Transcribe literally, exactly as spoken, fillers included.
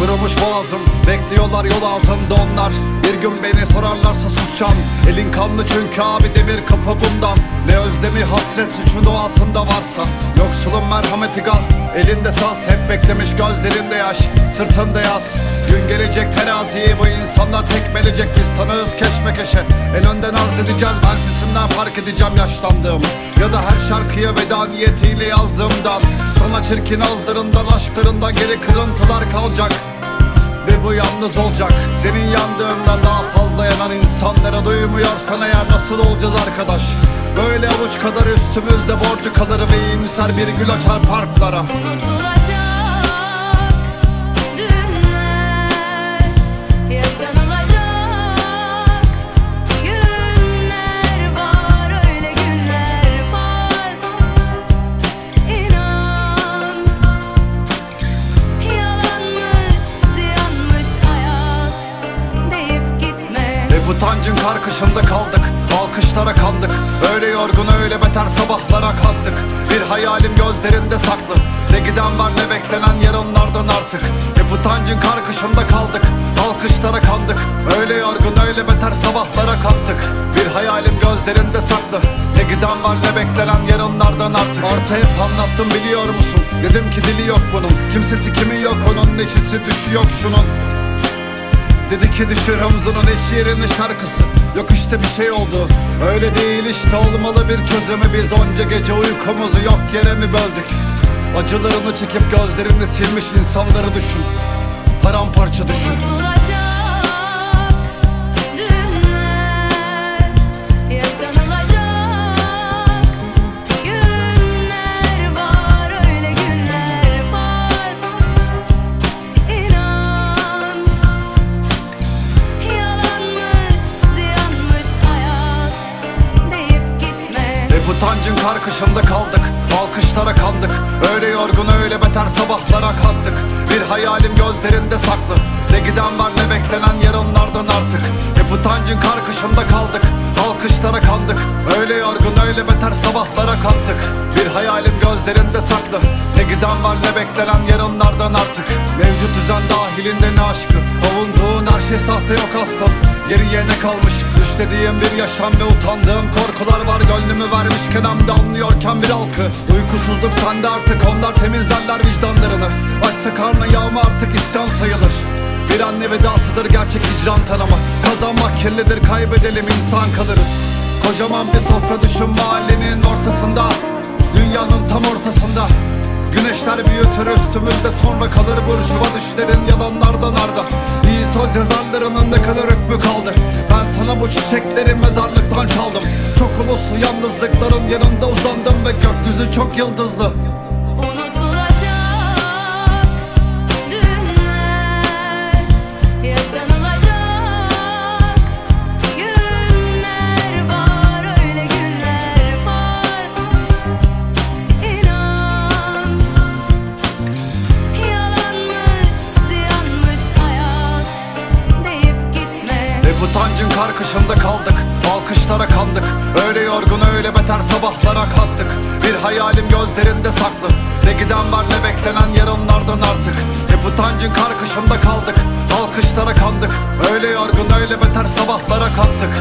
Kurumuş boğazım, bekliyorlar yol ağzında onlar. Bir gün beni sorarlarsa susacağım. Elin kanlı çünkü abi, demir kapı bundan. Ne özlemi hasret suçun doğasında varsa. Yoksulun merhameti gasp, elinde saz. Hep beklemiş gözlerinde yaş, sırtında yaz. Gün gelecek teraziyi bu insanlar tekmelecek. Biz tanığız keşmekeşe, en önden arz edeceğiz. Ben sesimden fark edeceğim yaşlandığım, ya da her şarkıya veda niyetiyle yazdığımdan. Sana çirkin ağızlarından, aşklarından geri kırıntılar kalacak. Ve bu yalnız olacak. Senin yandığından daha fazla yanan insanlara duymuyorsan eğer nasıl olacağız arkadaş? Böyle avuç kadar üstümüzde borcu kalır ve iyimser bir gül açar parklara. Unutulacak dünler, yaşanılacak günler var, öyle günler var. İnan, yalanmış, ziyanmış hayat deyip gitme. Hep utancın karkışında kaldık, alkışlara kandık. Öyle yorgun öyle beter sabahlara kalktık. Bir hayalim gözlerinde saklı, ne giden var ne beklenen yarınlardan artık. Hep utancın karkışında kaldık, alkışlara kandık. Öyle yorgun öyle beter sabahlara kalktık. Bir hayalim gözlerinde saklı, ne giden var ne beklenen yarınlardan artık. Artı hep anlattım biliyor musun? Dedim ki dili yok bunun, kimsesi kimi yok onun, neşesi düşü yok şunun. Dedi ki düşür omzunun eş yerine şarkısı. Yok işte bir şey oldu, öyle değil işte, olmalı bir çözümü. Biz onca gece uykumuzu yok yere mi böldük? Acılarını çekip gözlerini silmiş insanları düşün, paramparça düşün. Unutulacak dünler, yaşanılacak günler var, öyle günler var. İnan, yalanmış, ziyanmış hayat deyip gitme. Hep utancın karkışında kaldık, alkışlara kandık. Öyle yorgun öyle beter sabahlara kalktık. Bir hayalim gözlerinde saklı, ne giden var ne beklenen yarınlardan artık. Hep utancın karkışında kaldık, alkışlara kandık. Öyle yorgun öyle beter sabahlara kalktık. Bir hayalim gözlerinde saklı, ne giden var ne beklenen yarınlardan artık. Mevcut düzen dahilinde ne aşkı, avunduğun her şey sahte yok aslan. Geriye ne kalmış, düşlediğim bir yaşam ve utandığım korkular var. Gönlümü vermişken hem de anlıyorken bir halkı. Uykusuzluk sende artık, onlar temizlerler vicdanlarını. Açsa karnı yağma artık isyan sayılır. Bir anne vedasıdır gerçek hicran tanımı. Kazanmak kirlidir, kaybedelim insan kalırız. Kocaman bir sofra düşün mahallenin ortasında, dünyanın tam ortasında. Güneşler büyütür üstümüzde, sonra kalır burjuva düşlerin yalanlardan arda. İyi söz yazarlarının ne kadar hükmü kaldı? Ben sana bu çiçekleri mezarlıktan çaldım. Çok uluslu yalnızlıkların yanında uzandım ve gökyüzü çok yıldızlı. Unutulacak dünler, yaşanılacak günler var, öyle günler var. İnan, yalanmış, ziyanmış hayat deyip gitme. Hep utancın karkışında kaldık, alkışlara kandık. Öyle yorgun öyle beter sabahlara kalktık. Bir hayalim gözlerinde saklı, ne giden var ne beklenen yarınlardan artık. Hep utancın karkışında kaldık, alkışlara kandık. Öyle yorgun öyle beter sabahlara kalktık.